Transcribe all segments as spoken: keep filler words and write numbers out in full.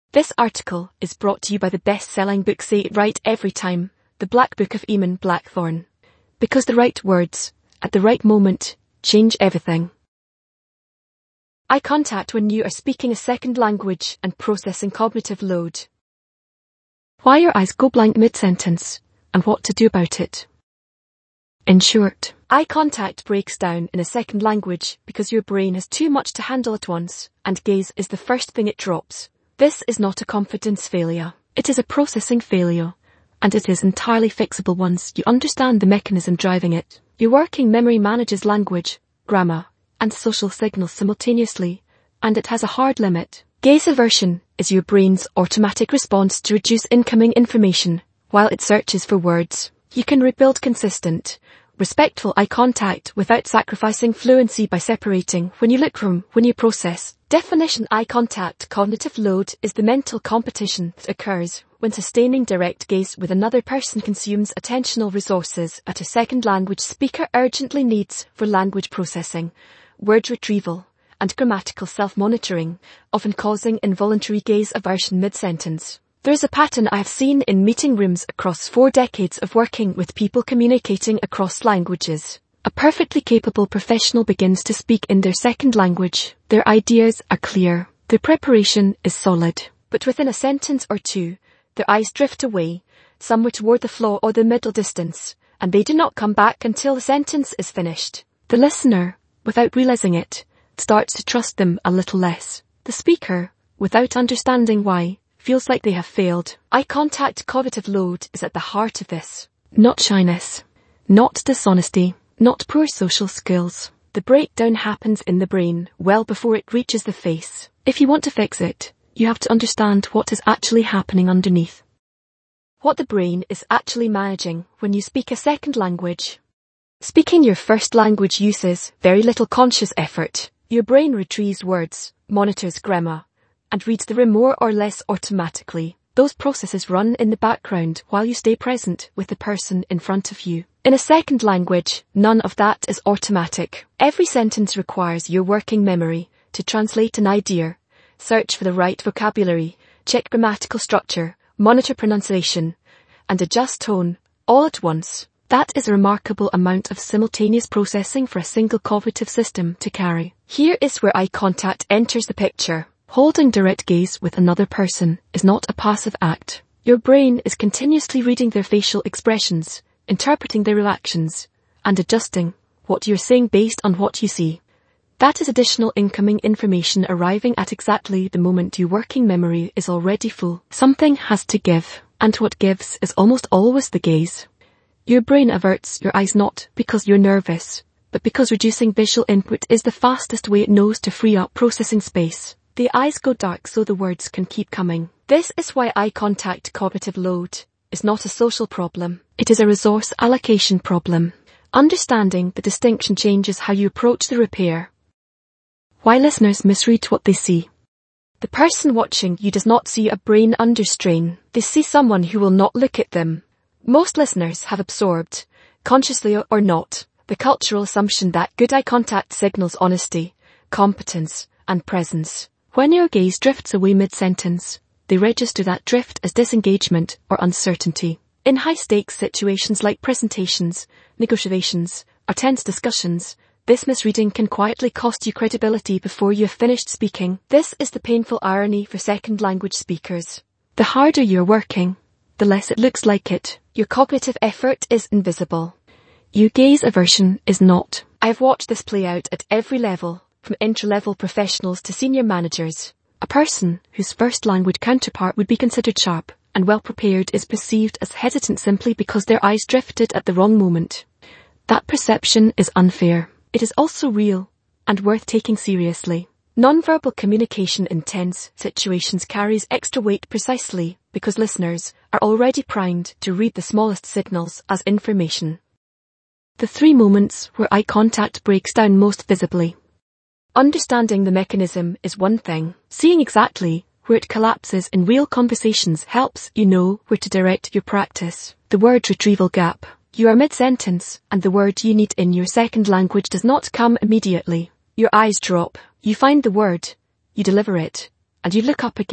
This article is brought to you by the best-selling book Say It Right Every Time, The Black Book of Eamon Blackthorne. Because the right words, at the right moment, change everything. Eye contact when you are speaking a second language and processing cognitive load. Why your eyes go blank mid-sentence, and what to do about it. In short, eye contact breaks down in a second language because your brain has too much to handle at once, and gaze is the first thing it drops. This is not a confidence failure. It is a processing failure, and it is entirely fixable once you understand the mechanism driving it. Your working memory manages language, grammar, and social signals simultaneously, and it has a hard limit. Gaze aversion is your brain's automatic response to reduce incoming information while it searches for words. You can rebuild consistent, respectful eye contact without sacrificing fluency by separating when you look from when you process. Definition: eye contact cognitive load is the mental competition that occurs when sustaining direct gaze with another person consumes attentional resources that a second language speaker urgently needs for language processing, word retrieval, and grammatical self-monitoring, often causing involuntary gaze aversion mid-sentence. There is a pattern I have seen in meeting rooms across four decades of working with people communicating across languages. A perfectly capable professional begins to speak in their second language. Their ideas are clear. Their preparation is solid. But within a sentence or two, their eyes drift away, somewhere toward the floor or the middle distance, and they do not come back until the sentence is finished. The listener, without realizing it, starts to trust them a little less. The speaker, without understanding why, feels like they have failed. Eye contact cognitive load is at the heart of this. Not shyness. Not dishonesty. Not poor social skills. The breakdown happens in the brain well before it reaches the face. If you want to fix it, you have to understand what is actually happening underneath. What the brain is actually managing when you speak a second language. Speaking your first language uses very little conscious effort. Your brain retrieves words, monitors grammar, and reads the room more or less automatically. Those processes run in the background while you stay present with the person in front of you. In a second language, none of that is automatic. Every sentence requires your working memory to translate an idea, search for the right vocabulary, check grammatical structure, monitor pronunciation, and adjust tone, all at once. That is a remarkable amount of simultaneous processing for a single cognitive system to carry. Here is where eye contact enters the picture. Holding direct gaze with another person is not a passive act. Your brain is continuously reading their facial expressions, interpreting their reactions, and adjusting what you're saying based on what you see. That is additional incoming information arriving at exactly the moment your working memory is already full. Something has to give, and what gives is almost always the gaze. Your brain averts your eyes not because you're nervous, but because reducing visual input is the fastest way it knows to free up processing space. The eyes go dark so the words can keep coming. This is why eye contact cognitive load is not a social problem. It is a resource allocation problem. Understanding the distinction changes how you approach the repair. Why listeners misread what they see. The person watching you does not see a brain under strain. They see someone who will not look at them. Most listeners have absorbed, consciously or not, the cultural assumption that good eye contact signals honesty, competence, and presence. When your gaze drifts away mid-sentence, they register that drift as disengagement or uncertainty. In high-stakes situations like presentations, negotiations, or tense discussions, this misreading can quietly cost you credibility before you have finished speaking. This is the painful irony for second language speakers. The harder you're working, the less it looks like it. Your cognitive effort is invisible. Your gaze aversion is not. I have watched this play out at every level, from entry-level professionals to senior managers. A person whose first language counterpart would be considered sharp and well-prepared is perceived as hesitant simply because their eyes drifted at the wrong moment. That perception is unfair. It is also real and worth taking seriously. Nonverbal communication in tense situations carries extra weight precisely because listeners are already primed to read the smallest signals as information. The three moments where eye contact breaks down most visibly. Understanding the mechanism is one thing. Seeing exactly where it collapses in real conversations helps you know where to direct your practice. The word retrieval gap. You are mid-sentence, and the word you need in your second language does not come immediately. Your eyes drop. You find the word, you deliver it, and you look up again.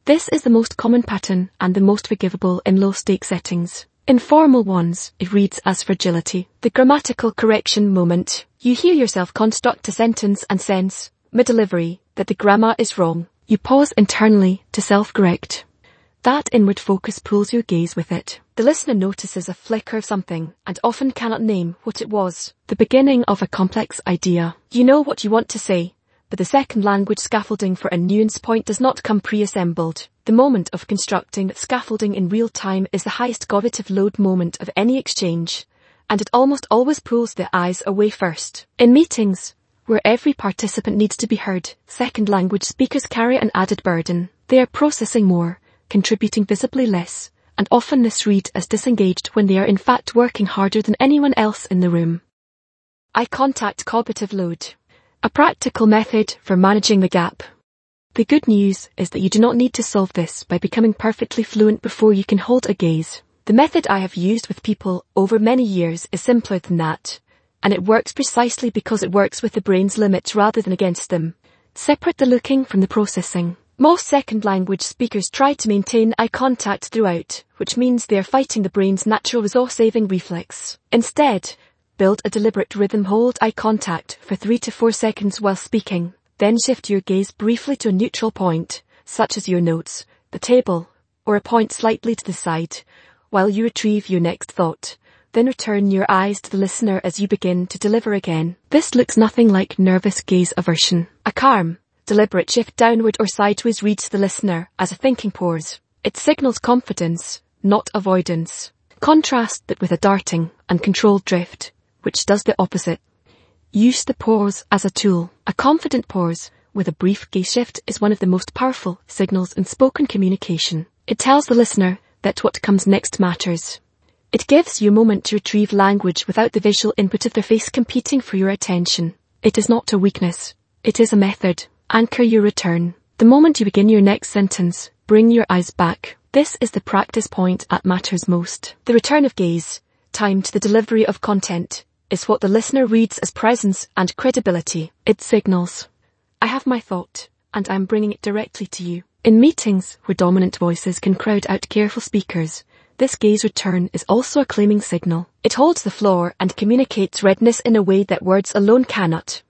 This is the most common pattern and the most forgivable in low-stake settings. In formal ones, it reads as fragility. The grammatical correction moment. You hear yourself construct a sentence and sense, mid-delivery, that the grammar is wrong. You pause internally to self-correct. That inward focus pulls your gaze with it. The listener notices a flicker of something and often cannot name what it was. The beginning of a complex idea. You know what you want to say, but the second language scaffolding for a nuance point does not come pre-assembled. The moment of constructing that scaffolding in real time is the highest cognitive load moment of any exchange, and it almost always pulls the eyes away first. In meetings, where every participant needs to be heard, second language speakers carry an added burden. They are processing more, contributing visibly less, and often misread as disengaged when they are in fact working harder than anyone else in the room. Eye contact cognitive load. A practical method for managing the gap. The good news is that you do not need to solve this by becoming perfectly fluent before you can hold a gaze. The method I have used with people over many years is simpler than that, and it works precisely because it works with the brain's limits rather than against them. Separate the looking from the processing. Most second language speakers try to maintain eye contact throughout, which means they are fighting the brain's natural resource-saving reflex. Instead, build a deliberate rhythm. Hold eye contact for three to four seconds while speaking, then shift your gaze briefly to a neutral point, such as your notes, the table, or a point slightly to the side, while you retrieve your next thought. Then return your eyes to the listener as you begin to deliver again. This looks nothing like nervous gaze aversion. A calm, deliberate shift downward or sideways reads the listener as a thinking pause. It signals confidence, not avoidance. Contrast that with a darting, uncontrolled drift, which does the opposite. Use the pause as a tool. A confident pause with a brief gaze shift is one of the most powerful signals in spoken communication. It tells the listener that what comes next matters. It gives you a moment to retrieve language without the visual input of their face competing for your attention. It is not a weakness. It is a method. Anchor your return. The moment you begin your next sentence, bring your eyes back. This is the practice point that matters most. The return of gaze, timed to the delivery of content, is what the listener reads as presence and credibility. It signals, I have my thought, and I'm bringing it directly to you. In meetings where dominant voices can crowd out careful speakers, this gaze return is also a claiming signal. It holds the floor and communicates readiness in a way that words alone cannot.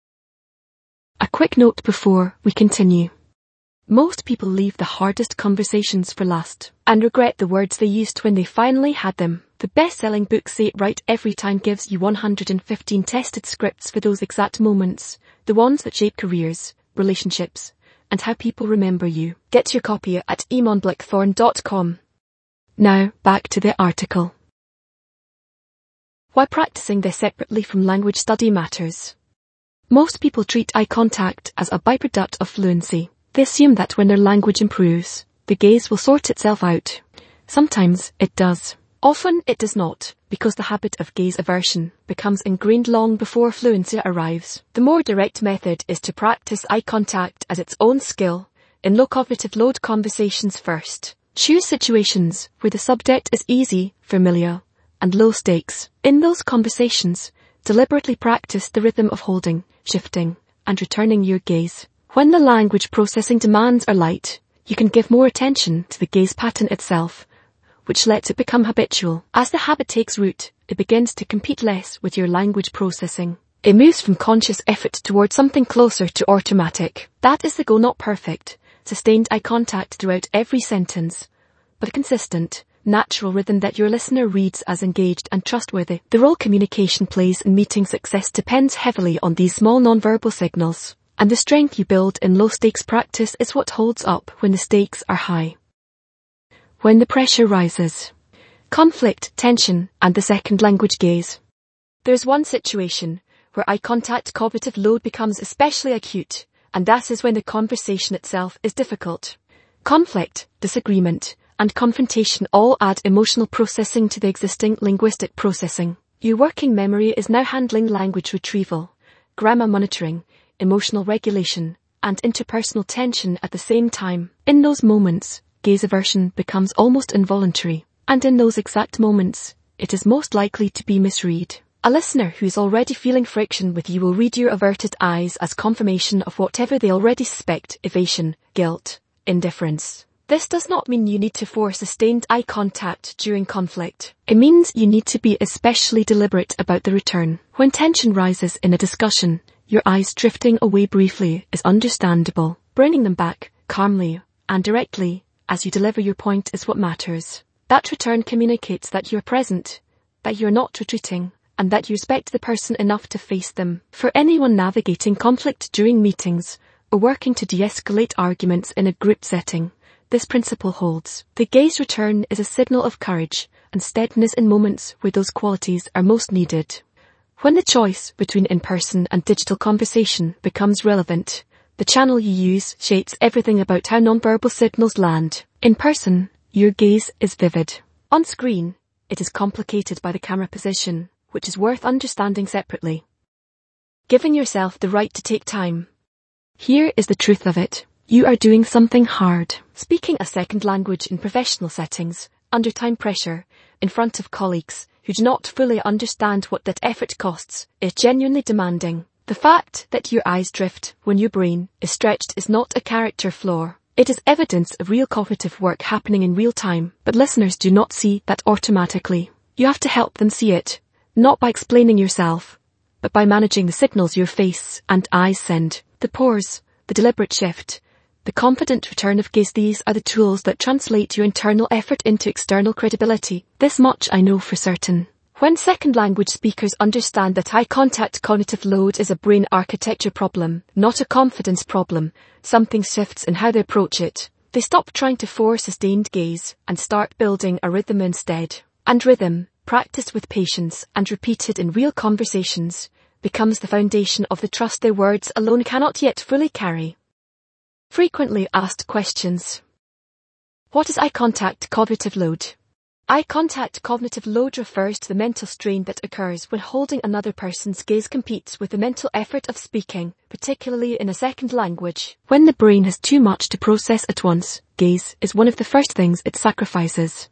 A quick note before we continue. Most people leave the hardest conversations for last and regret the words they used when they finally had them. The best-selling book Say It Right Every Time gives you one hundred fifteen tested scripts for those exact moments, the ones that shape careers, relationships, and how people remember you. Get your copy at eamon blackthorn dot com. Now, back to the article. Why practicing this separately from language study matters. Most people treat eye contact as a byproduct of fluency. They assume that when their language improves, the gaze will sort itself out. Sometimes it does. Often it does not, because the habit of gaze aversion becomes ingrained long before fluency arrives. The more direct method is to practice eye contact as its own skill, in low cognitive load conversations first. Choose situations where the subject is easy, familiar, and low stakes. In those conversations, deliberately practice the rhythm of holding, shifting, and returning your gaze. When the language processing demands are light, you can give more attention to the gaze pattern itself, which lets it become habitual. As the habit takes root, it begins to compete less with your language processing. It moves from conscious effort towards something closer to automatic. That is the goal, not perfect, sustained eye contact throughout every sentence, but a consistent, natural rhythm that your listener reads as engaged and trustworthy. The role communication plays in meeting success depends heavily on these small nonverbal signals, and the strength you build in low-stakes practice is what holds up when the stakes are high. When the pressure rises. Conflict, tension, and the second language gaze. There's one situation where eye contact cognitive load becomes especially acute, and that is when the conversation itself is difficult. Conflict, disagreement, and confrontation all add emotional processing to the existing linguistic processing. Your working memory is now handling language retrieval, grammar monitoring, emotional regulation, and interpersonal tension at the same time. In those moments, gaze aversion becomes almost involuntary, and in those exact moments, it is most likely to be misread. A listener who is already feeling friction with you will read your averted eyes as confirmation of whatever they already suspect: evasion, guilt, indifference. This does not mean you need to force sustained eye contact during conflict. It means you need to be especially deliberate about the return. When tension rises in a discussion, your eyes drifting away briefly is understandable. Bringing them back, calmly and directly, as you deliver your point is what matters. That return communicates that you're present, that you're not retreating, and that you respect the person enough to face them. For anyone navigating conflict during meetings, or working to de-escalate arguments in a group setting, this principle holds. The gaze return is a signal of courage and steadiness in moments where those qualities are most needed. When the choice between in-person and digital conversation becomes relevant, the channel you use shapes everything about how nonverbal signals land. In person, your gaze is vivid. On screen, it is complicated by the camera position, which is worth understanding separately. Giving yourself the right to take time. Here is the truth of it. You are doing something hard. Speaking a second language in professional settings, under time pressure, in front of colleagues who do not fully understand what that effort costs, is genuinely demanding. The fact that your eyes drift when your brain is stretched is not a character flaw. It is evidence of real cognitive work happening in real time, but listeners do not see that automatically. You have to help them see it, not by explaining yourself, but by managing the signals your face and eyes send. The pause, the deliberate shift, the confident return of gaze, these are the tools that translate your internal effort into external credibility. This much I know for certain. When second language speakers understand that eye contact cognitive load is a brain architecture problem, not a confidence problem, something shifts in how they approach it. They stop trying to force sustained gaze and start building a rhythm instead. And rhythm, practiced with patience and repeated in real conversations, becomes the foundation of the trust their words alone cannot yet fully carry. Frequently asked questions. What is eye contact cognitive load? Eye contact cognitive load refers to the mental strain that occurs when holding another person's gaze competes with the mental effort of speaking, particularly in a second language. When the brain has too much to process at once, gaze is one of the first things it sacrifices.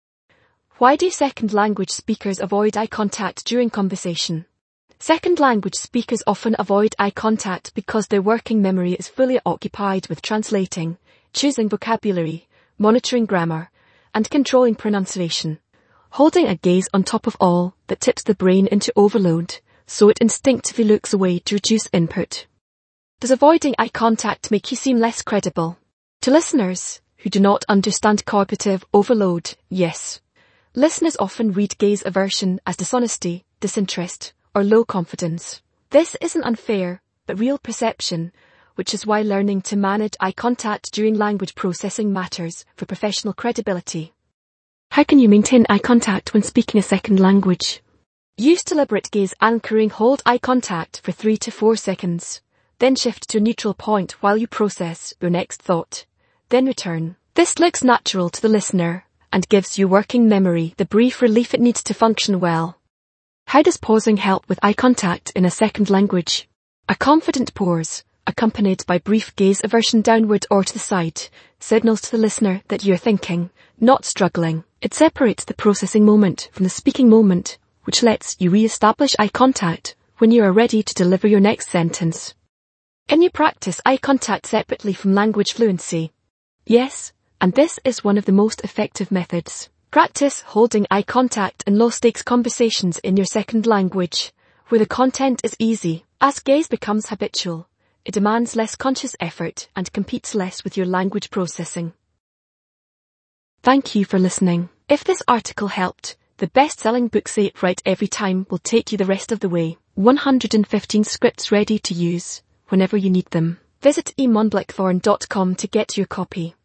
Why do second language speakers avoid eye contact during conversation? Second language speakers often avoid eye contact because their working memory is fully occupied with translating, choosing vocabulary, monitoring grammar, and controlling pronunciation. Holding a gaze on top of all that tips the brain into overload, so it instinctively looks away to reduce input. Does avoiding eye contact make you seem less credible? To listeners who do not understand cognitive overload, yes. Listeners often read gaze aversion as dishonesty, disinterest, or low confidence. This isn't unfair, but real perception, which is why learning to manage eye contact during language processing matters for professional credibility. How can you maintain eye contact when speaking a second language? Use deliberate gaze anchoring. Hold eye contact for three to four seconds. Then shift to a neutral point while you process your next thought. Then return. This looks natural to the listener and gives your working memory the brief relief it needs to function well. How does pausing help with eye contact in a second language? A confident pause, accompanied by brief gaze aversion downward or to the side, signals to the listener that you're thinking, not struggling. It separates the processing moment from the speaking moment, which lets you re-establish eye contact when you are ready to deliver your next sentence. Can you practice eye contact separately from language fluency? Yes, and this is one of the most effective methods. Practice holding eye contact in low-stakes conversations in your second language, where the content is easy. As gaze becomes habitual, it demands less conscious effort and competes less with your language processing. Thank you for listening. If this article helped, the best-selling book Say It Right Every Time will take you the rest of the way. one hundred fifteen scripts ready to use whenever you need them. Visit iman blackthorn dot com to get your copy.